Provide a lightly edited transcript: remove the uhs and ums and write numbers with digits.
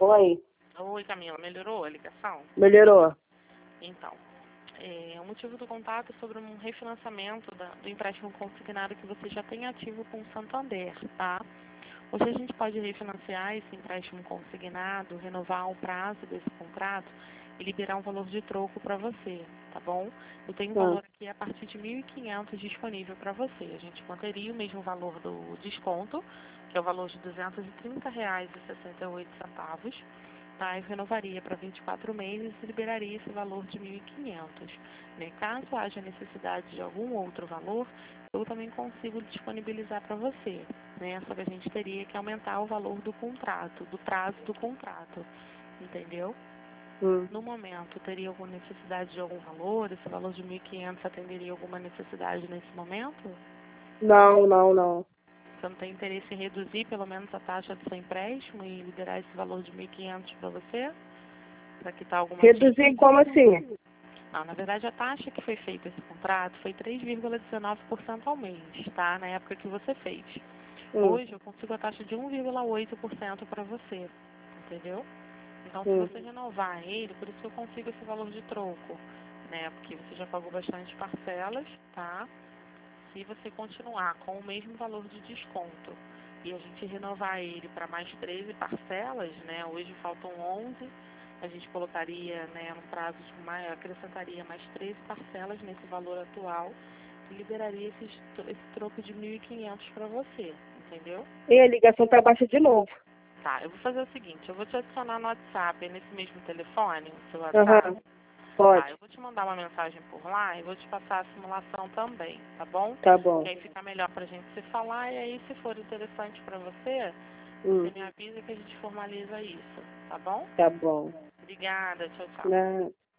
Oi, Oi, Camila, melhorou a ligação? melhorou. Então, o motivo do contato é sobre um refinanciamento do empréstimo consignado que você já tem ativo com o Santander, tá? Hoje a gente pode refinanciar esse empréstimo consignado, renovar o prazo desse contrato e liberar um valor de troco para você, tá bom? Eu tenho um Hum. valor aqui a partir de 1.500 disponível para você. A gente manteria o mesmo valor do desconto, que é o valor de R$ 230,68, tá? Eu renovaria para 24 meses e liberaria esse valor de 1.500. Né? Caso haja necessidade de algum outro valor, eu também consigo disponibilizar para você, né? Só que a gente teria que aumentar o valor do contrato, do prazo do contrato, entendeu? No momento, teria alguma necessidade de algum valor? Esse valor de 1.500 atenderia alguma necessidade nesse momento? Não, não, não. Você não tem interesse em reduzir pelo menos a taxa do seu empréstimo e liberar esse valor de 1.500 para você? Para quitar alguma Reduzir dívida? como assim? Não, na verdade a taxa que foi feita esse contrato foi 3,19% ao mês, tá? Na época que você fez. Hum, Hoje eu consigo a taxa de 1,8% para você, entendeu? Então se hum. você renovar ele, por isso que eu consigo esse valor de troco, né? Porque você já pagou bastante parcelas, tá? Se você continuar com o mesmo valor de desconto e a gente renovar ele para mais 13 parcelas, né? Hoje faltam 11, a gente colocaria, né, num prazo de acrescentaria mais 13 parcelas nesse valor atual e liberaria esse troco de 1.500 para você, entendeu? E a ligação tá baixa de novo. Tá, eu vou fazer o seguinte, eu vou te adicionar no WhatsApp, nesse mesmo telefone, no seu WhatsApp. Aham, Tá, pode. eu vou te mandar uma mensagem por lá e vou te passar a simulação também, tá bom? Tá Que bom. aí fica melhor pra gente se falar e aí se for interessante pra você, você Hum, me avisa que a gente formaliza isso, tá bom? tá bom. Obrigada, tchau, tchau. Não.